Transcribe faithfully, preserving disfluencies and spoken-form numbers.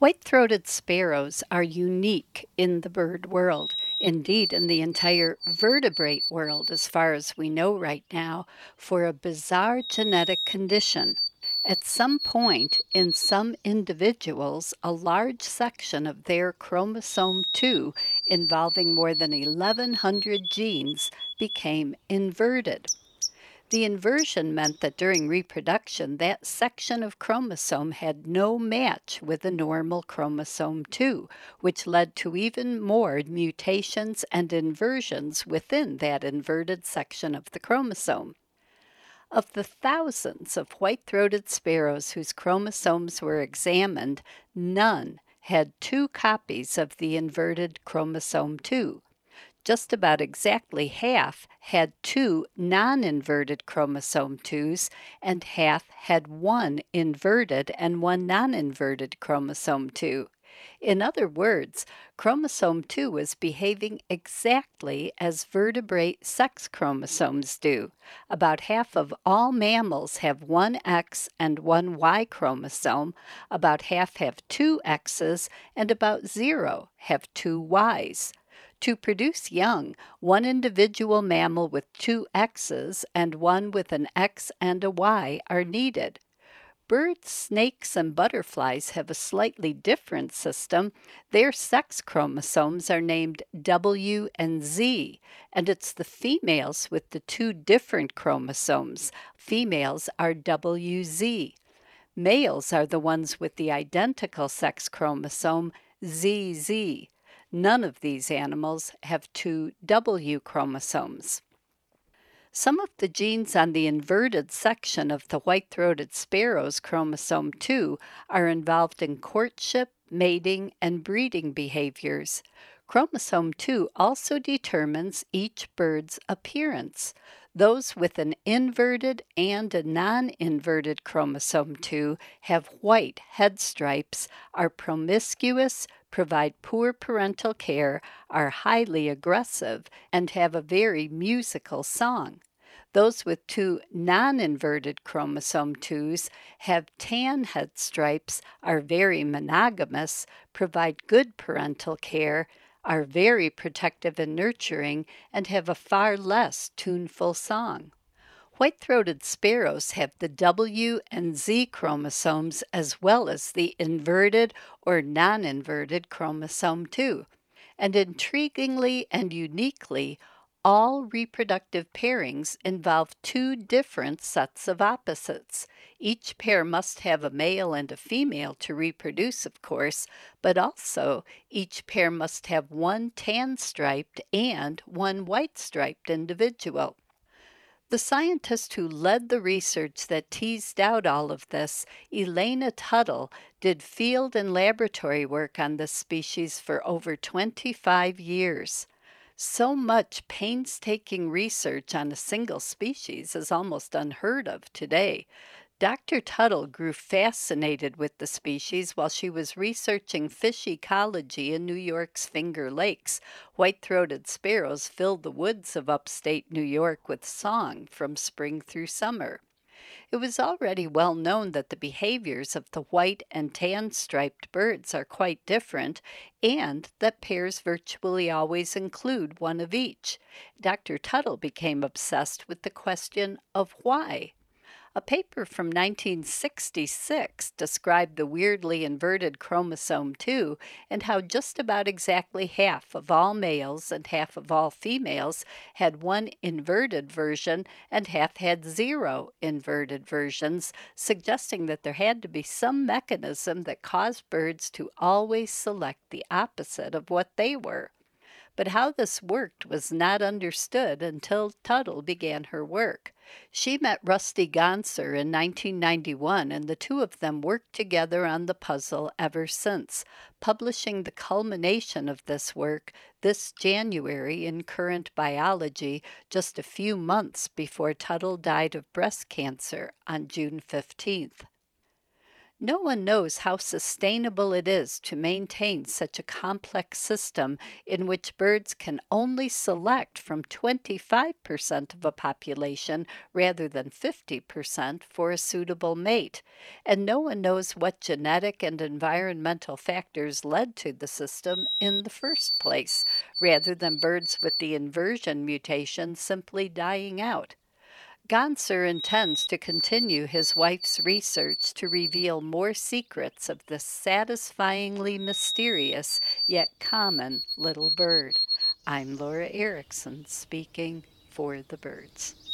White-throated sparrows are unique in the bird world, indeed in the entire vertebrate world as far as we know right now, for a bizarre genetic condition. At some point in some individuals, a large section of their chromosome two, involving more than eleven hundred genes, became inverted. The inversion meant that during reproduction, that section of chromosome had no match with the normal chromosome two, which led to even more mutations and inversions within that inverted section of the chromosome. Of the thousands of white-throated sparrows whose chromosomes were examined, none had two copies of the inverted chromosome two. Just about exactly half had two non-inverted chromosome twos, and half had one inverted and one non-inverted chromosome two. In other words, chromosome two was behaving exactly as vertebrate sex chromosomes do. About half of all mammals have one X and one Y chromosome, about half have two X's, and about zero have two Y's. To produce young, one individual mammal with two X's and one with an X and a Y are needed. Birds, snakes, and butterflies have a slightly different system. Their sex chromosomes are named W and Z, and it's the females with the two different chromosomes. Females are W Z. Males are the ones with the identical sex chromosome, Z Z. None of these animals have two W chromosomes. Some of the genes on the inverted section of the white-throated sparrow's chromosome two are involved in courtship, mating, and breeding behaviors. Chromosome two also determines each bird's appearance. Those with an inverted and a non-inverted chromosome two have white head stripes, are promiscuous, provide poor parental care, are highly aggressive, and have a very musical song. Those with two non-inverted chromosome twos have tan head stripes, are very monogamous, provide good parental care, are very protective and nurturing, and have a far less tuneful song. White-throated sparrows have the W and Z chromosomes as well as the inverted or non-inverted chromosome two. And intriguingly and uniquely, all reproductive pairings involve two different sets of opposites. Each pair must have a male and a female to reproduce, of course, but also each pair must have one tan-striped and one white-striped individual. The scientist who led the research that teased out all of this, Elena Tuttle, did field and laboratory work on this species for over twenty-five years. So much painstaking research on a single species is almost unheard of today. Doctor Tuttle grew fascinated with the species while she was researching fish ecology in New York's Finger Lakes. White-throated sparrows filled the woods of upstate New York with song from spring through summer. It was already well known that the behaviors of the white and tan-striped birds are quite different, and that pairs virtually always include one of each. Doctor Tuttle became obsessed with the question of why. A paper from nineteen sixty-six described the weirdly inverted chromosome two and how just about exactly half of all males and half of all females had one inverted version and half had zero inverted versions, suggesting that there had to be some mechanism that caused birds to always select the opposite of what they were. But how this worked was not understood until Tuttle began her work. She met Rusty Gonser in nineteen ninety-one, and the two of them worked together on the puzzle ever since, publishing the culmination of this work this January in Current Biology, just a few months before Tuttle died of breast cancer on June fifteenth. No one knows how sustainable it is to maintain such a complex system in which birds can only select from twenty-five percent of a population rather than fifty percent for a suitable mate. And no one knows what genetic and environmental factors led to the system in the first place, rather than birds with the inversion mutation simply dying out. Ganser intends to continue his wife's research to reveal more secrets of this satisfyingly mysterious yet common little bird. I'm Laura Erickson speaking for the birds.